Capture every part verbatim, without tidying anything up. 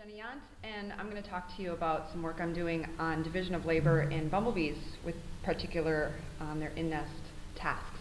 Jenny Yant, and I'm going to talk to you about some work I'm doing on division of labor in bumblebees, with particular on their in-nest tasks.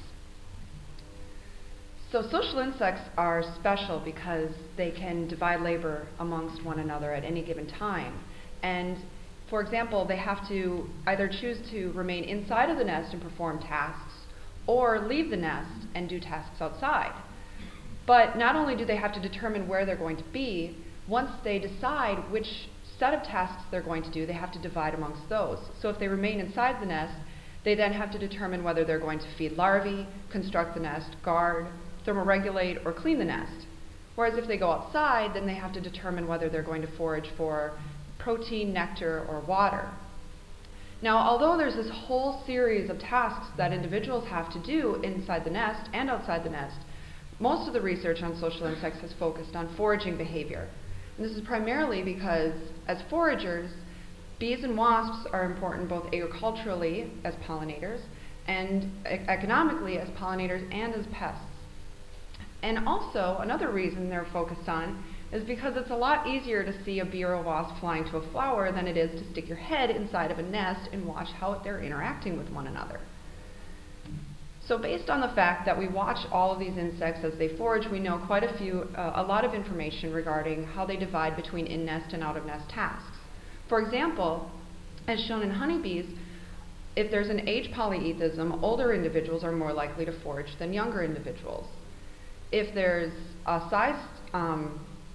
So social insects are special because they can divide labor amongst one another at any given time. And for example, they have to either choose to remain inside of the nest and perform tasks, or leave the nest and do tasks outside. But not only do they have to determine where they're going to be, once they decide which set of tasks they're going to do, they have to divide amongst those. So if they remain inside the nest, they then have to determine whether they're going to feed larvae, construct the nest, guard, thermoregulate, or clean the nest. Whereas if they go outside, then they have to determine whether they're going to forage for protein, nectar, or water. Now, although there's this whole series of tasks that individuals have to do inside the nest and outside the nest, most of the research on social insects has focused on foraging behavior. And this is primarily because, as foragers, bees and wasps are important both agriculturally as pollinators and e- economically as pollinators and as pests. And also, another reason they're focused on is because it's a lot easier to see a bee or a wasp flying to a flower than it is to stick your head inside of a nest and watch how they're interacting with one another. So based on the fact that we watch all of these insects as they forage, we know quite a few, uh, a lot of information regarding how they divide between in-nest and out-of-nest tasks. For example, as shown in honeybees, if there's an age polyethism, older individuals are more likely to forage than younger individuals. If there's a size um,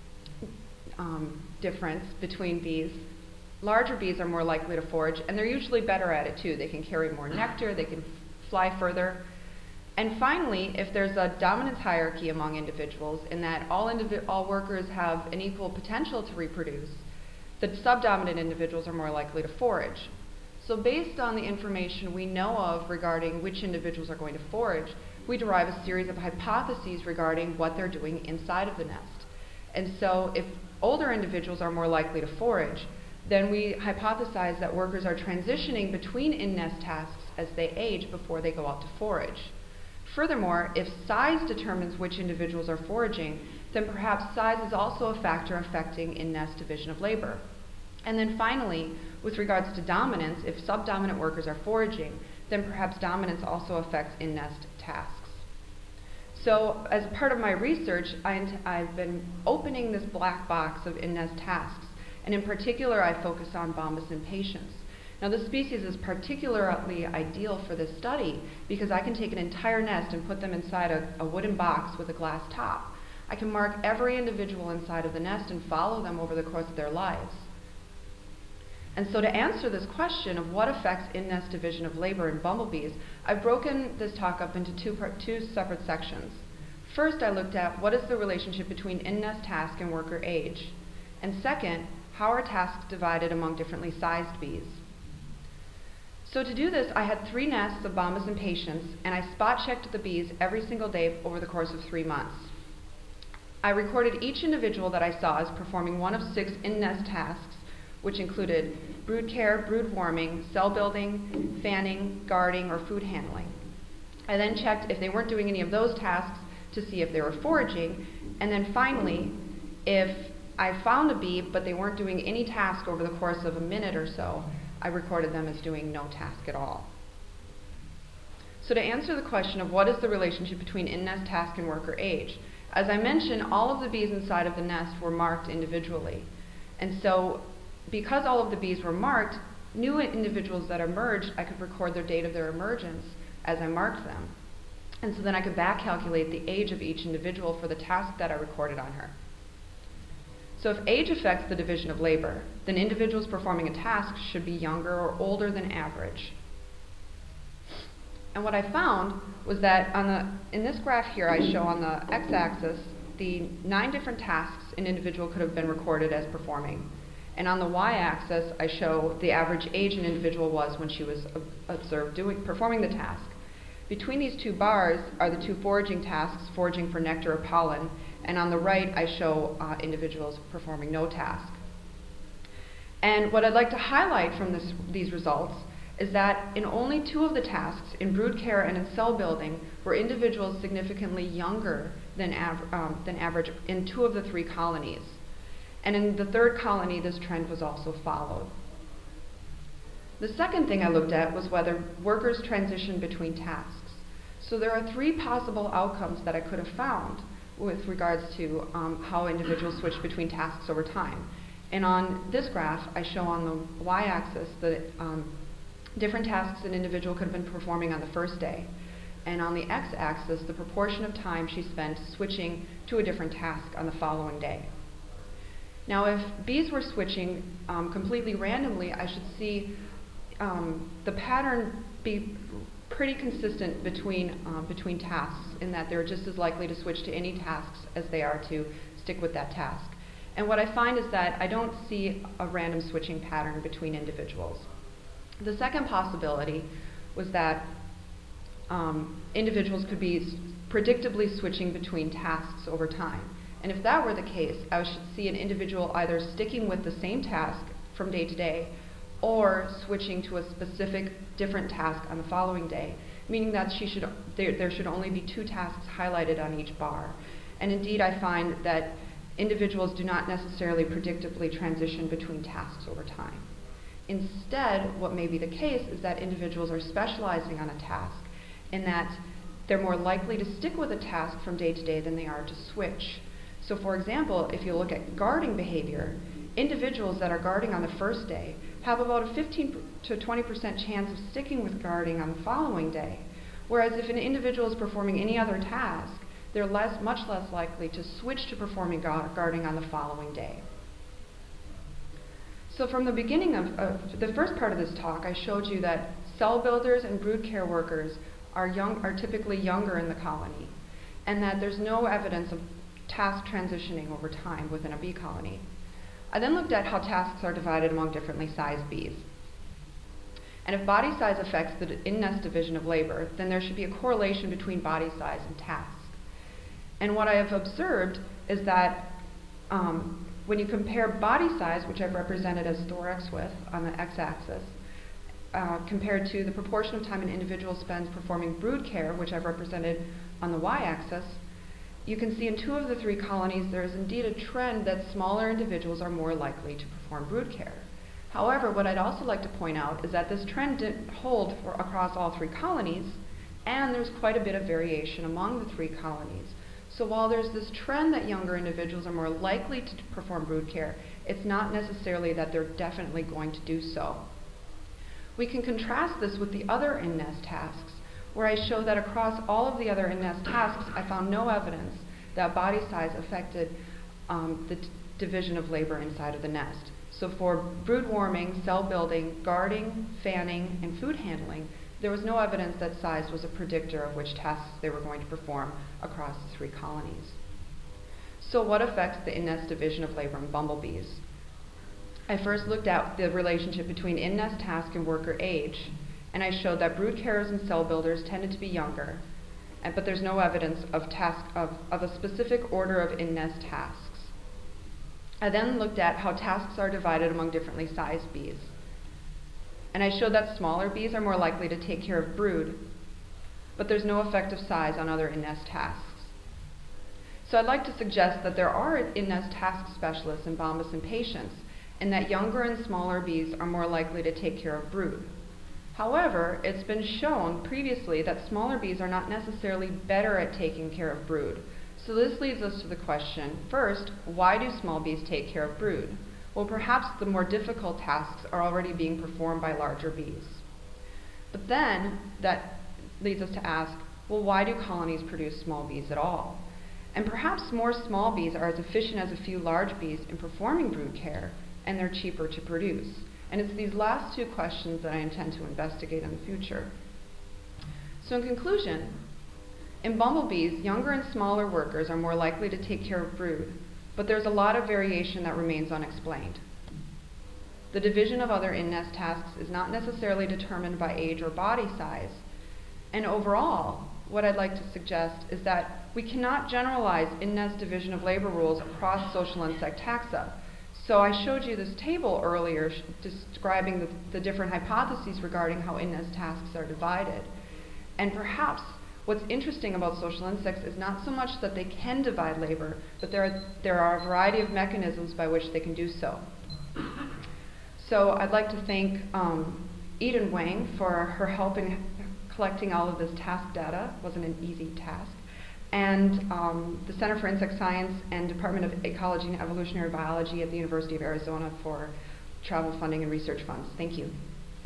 um, difference between bees, larger bees are more likely to forage, and they're usually better at it too. They can carry more nectar, they can f- fly further. And finally, if there's a dominance hierarchy among individuals in that all, indivi- all workers have an equal potential to reproduce, the subdominant individuals are more likely to forage. So based on the information we know of regarding which individuals are going to forage, we derive a series of hypotheses regarding what they're doing inside of the nest. And so if older individuals are more likely to forage, then we hypothesize that workers are transitioning between in-nest tasks as they age before they go out to forage. Furthermore, if size determines which individuals are foraging, then perhaps size is also a factor affecting in-nest division of labor. And then finally, with regards to dominance, if subdominant workers are foraging, then perhaps dominance also affects in-nest tasks. So as part of my research, I I've been opening this black box of in-nest tasks, and in particular I focus on bombus impatiens. Now this species is particularly ideal for this study because I can take an entire nest and put them inside a, a wooden box with a glass top. I can mark every individual inside of the nest and follow them over the course of their lives. And so to answer this question of what affects in-nest division of labor in bumblebees, I've broken this talk up into two, part, two separate sections. First, I looked at what is the relationship between in-nest task and worker age. And second, how are tasks divided among differently sized bees? So to do this, I had three nests of bombus impatiens, and I spot-checked the bees every single day over the course of three months. I recorded each individual that I saw as performing one of six in-nest tasks, which included brood care, brood warming, cell building, fanning, guarding, or food handling. I then checked if they weren't doing any of those tasks to see if they were foraging, and then finally, if I found a bee but they weren't doing any task over the course of a minute or so, I recorded them as doing no task at all. So to answer the question of what is the relationship between in-nest task and worker age, as I mentioned, all of the bees inside of the nest were marked individually. And so because all of the bees were marked, new individuals that emerged, I could record their date of their emergence as I marked them. And so then I could back calculate the age of each individual for the task that I recorded on her. So if age affects the division of labor, then individuals performing a task should be younger or older than average. And what I found was that on the, in this graph here, I show on the x-axis the nine different tasks an individual could have been recorded as performing. And on the y-axis, I show the average age an individual was when she was observed doing, performing the task. Between these two bars are the two foraging tasks, foraging for nectar or pollen, and on the right I show uh, individuals performing no task. And what I'd like to highlight from this, these results is that in only two of the tasks, in brood care and in cell building, were individuals significantly younger than, av- um, than average in two of the three colonies. And in the third colony, this trend was also followed. The second thing I looked at was whether workers transitioned between tasks. So there are three possible outcomes that I could have found with regards to um, how individuals switch between tasks over time. And on this graph, I show on the y-axis the um, different tasks an individual could have been performing on the first day. And on the x-axis, the proportion of time she spent switching to a different task on the following day. Now, if bees were switching um, completely randomly, I should see um, the pattern be pretty consistent between, um, between tasks, in that they're just as likely to switch to any tasks as they are to stick with that task. And what I find is that I don't see a random switching pattern between individuals. The second possibility was that um, individuals could be predictably switching between tasks over time. And if that were the case, I should see an individual either sticking with the same task from day to day or switching to a specific different task on the following day, meaning that she should, there, there should only be two tasks highlighted on each bar. And indeed, I find that individuals do not necessarily predictably transition between tasks over time. Instead, what may be the case is that individuals are specializing on a task, in that they're more likely to stick with a task from day to day than they are to switch. So for example, if you look at guarding behavior, individuals that are guarding on the first day have about a fifteen to twenty percent chance of sticking with guarding on the following day. Whereas if an individual is performing any other task, they're less, much less likely to switch to performing guarding on the following day. So from the beginning of, of the first part of this talk, I showed you that cell builders and brood care workers are, young, are typically younger in the colony, and that there's no evidence of task transitioning over time within a bee colony. I then looked at how tasks are divided among differently sized bees. And if body size affects the in-nest division of labor, then there should be a correlation between body size and task. And what I have observed is that um, when you compare body size, which I've represented as thorax width on the x-axis, uh, compared to the proportion of time an individual spends performing brood care, which I've represented on the y-axis, you can see in two of the three colonies there is indeed a trend that smaller individuals are more likely to perform brood care. However, what I'd also like to point out is that this trend didn't hold for across all three colonies, and there's quite a bit of variation among the three colonies. So while there's this trend that younger individuals are more likely to perform brood care, it's not necessarily that they're definitely going to do so. We can contrast this with the other in-nest tasks, where I show that across all of the other in-nest tasks, I found no evidence that body size affected um, the division of labor inside of the nest. So for brood warming, cell building, guarding, fanning, and food handling, there was no evidence that size was a predictor of which tasks they were going to perform across the three colonies. So what affects the in-nest division of labor in bumblebees? I first looked at the relationship between in-nest task and worker age, and I showed that brood carers and cell builders tended to be younger, and, but there's no evidence of, task, of, of a specific order of in-nest tasks. I then looked at how tasks are divided among differently sized bees. And I showed that smaller bees are more likely to take care of brood, but there's no effect of size on other in-nest tasks. So I'd like to suggest that there are in-nest task specialists in Bombus impatiens, and that younger and smaller bees are more likely to take care of brood. However, it's been shown previously that smaller bees are not necessarily better at taking care of brood. So this leads us to the question, first, why do small bees take care of brood? Well, perhaps the more difficult tasks are already being performed by larger bees. But then, that leads us to ask, well, why do colonies produce small bees at all? And perhaps more small bees are as efficient as a few large bees in performing brood care, and they're cheaper to produce. And it's these last two questions that I intend to investigate in the future. So in conclusion, in bumblebees, younger and smaller workers are more likely to take care of brood, but there's a lot of variation that remains unexplained. The division of other in-nest tasks is not necessarily determined by age or body size. And overall, what I'd like to suggest is that we cannot generalize in-nest division of labor rules across social insect taxa. So I showed you this table earlier describing the, the different hypotheses regarding how in-nest tasks are divided. And perhaps What's interesting about social insects is not so much that they can divide labor, but there are, there are a variety of mechanisms by which they can do so. So I'd like to thank um, Eden Wang for her help in collecting all of this task data. It wasn't an easy task. And um, the Center for Insect Science and Department of Ecology and Evolutionary Biology at the University of Arizona for travel funding and research funds. Thank you.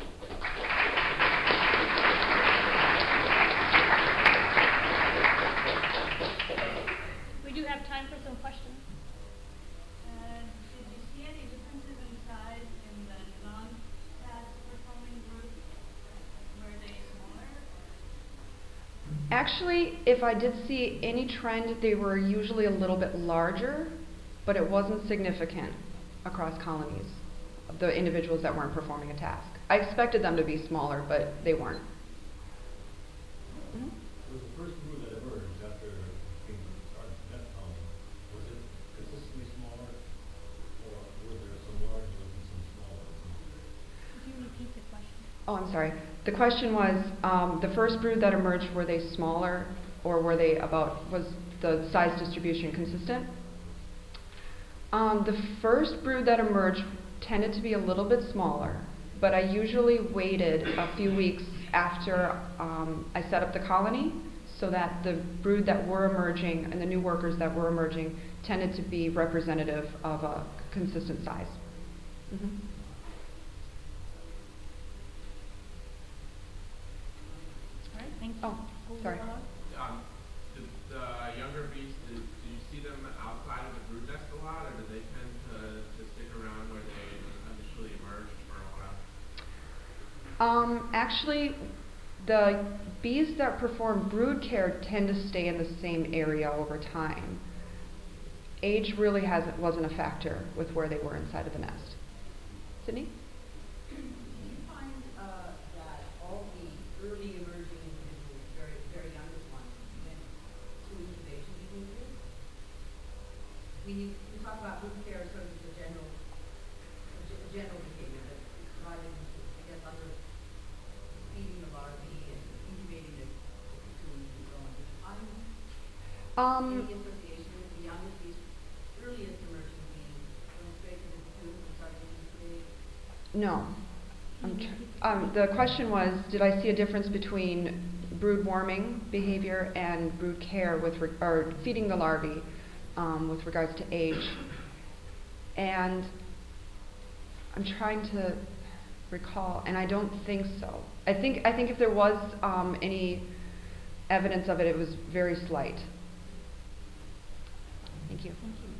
We do have time for some questions. Uh, did you see any differences in size in the non-task performing group? Were they smaller? Actually, if I did see any trend, they were usually a little bit larger, but it wasn't significant across colonies, the individuals that weren't performing a task. I expected them to be smaller, but they weren't. Mm-hmm. Was the first brood that emerged after being started to death colony, was it consistently smaller, or were there some large ones and some small ones? Could you repeat the question? Oh, I'm sorry. The question was, um, the first brood that emerged, were they smaller, or were they about, was the size distribution consistent? Um, the first brood that emerged tended to be a little bit smaller, but I usually waited a few weeks after um, I set up the colony so that the brood that were emerging and the new workers that were emerging tended to be representative of a consistent size. Mm-hmm. All right, thank you. Oh, sorry. Um, the, the younger bees, did, did you see them outside of the brood nest a lot, or did they tend to, to stick around where they initially emerged for a while? Um, actually, the bees that perform brood care tend to stay in the same area over time. Age really hasn't, wasn't a factor with where they were inside of the nest. Sydney? Did you find uh, that all the early emerging individuals, very, very youngest ones, went to incubation behavior? When you, you talk about brood care, sort of the general, the g- general behavior that's provided, I guess, under feeding the larvae and incubating the cocoons and so on. Did you find Um, any association with the youngest, these earliest emerging bees going straight to the cocoon and starting to incubate? no. I'm tr- um, the question was, did I see a difference between brood warming behavior and brood care with re- or feeding the larvae um, with regards to age? And I'm trying to recall, and I don't think so. I think I think if there was um, any evidence of it, it was very slight. Thank you. Thank you.